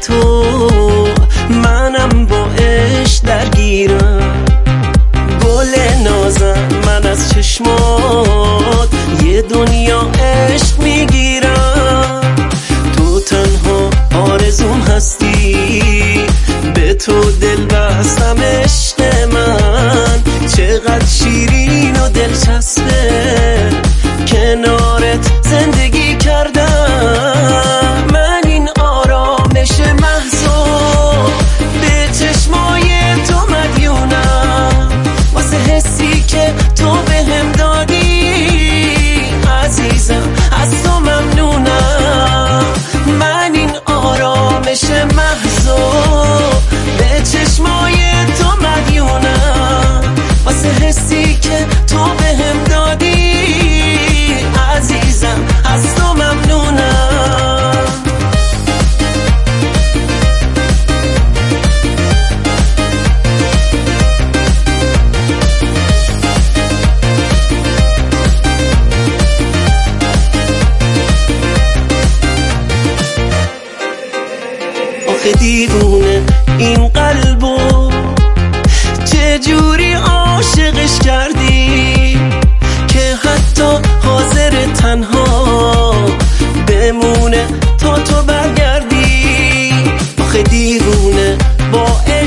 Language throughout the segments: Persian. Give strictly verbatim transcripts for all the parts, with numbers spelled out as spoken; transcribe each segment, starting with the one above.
تو منم با عشق درگیرم. گل نازم من از چشمات یه دنیا عشق میگیرم. تو تنها آرزوم هستی، به تو دل بستم عشق من. چقدر شیرین و دلچسبه کنارت زندگی کردم. من این آرامش محضو به چشمای تو مدیونم، واسه حسی که تو بهم دادی عزیزم از تو ممنونم. من این آرامش محضو به چشمای تو مدیونم، واسه حسی که تو بهم دادی عزیزم از تو ممنونم. آخه دیوونه این قلبو چجوری عاشقش کردی که حتی حاضر تنها بمونه تا تو برگردی. آخه دیوونه با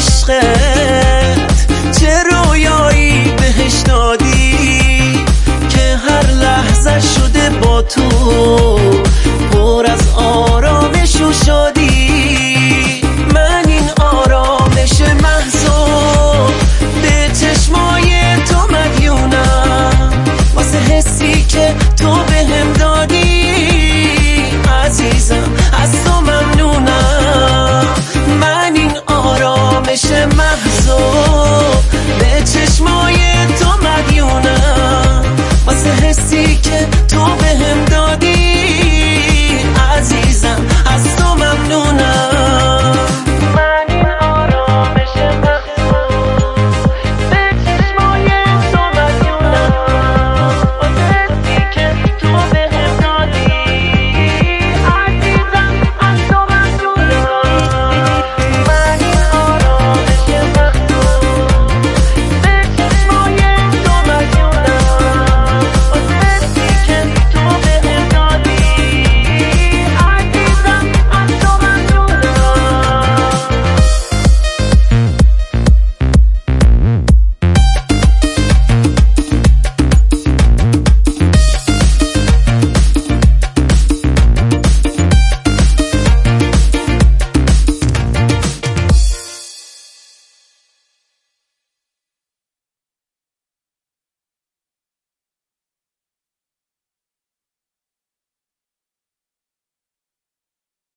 عشقت چه رویایی بهش دادی که هر لحظه شده با تو پر از آرامش و شادی. من این آرامش محضو به چشمای تو مدیونم، واسه حسی که تو بهم دادی عزیزم از تو ممنونم. من این آرامش محضو به چشمای تو مدیونم، واسه حسی که تو بهم دادی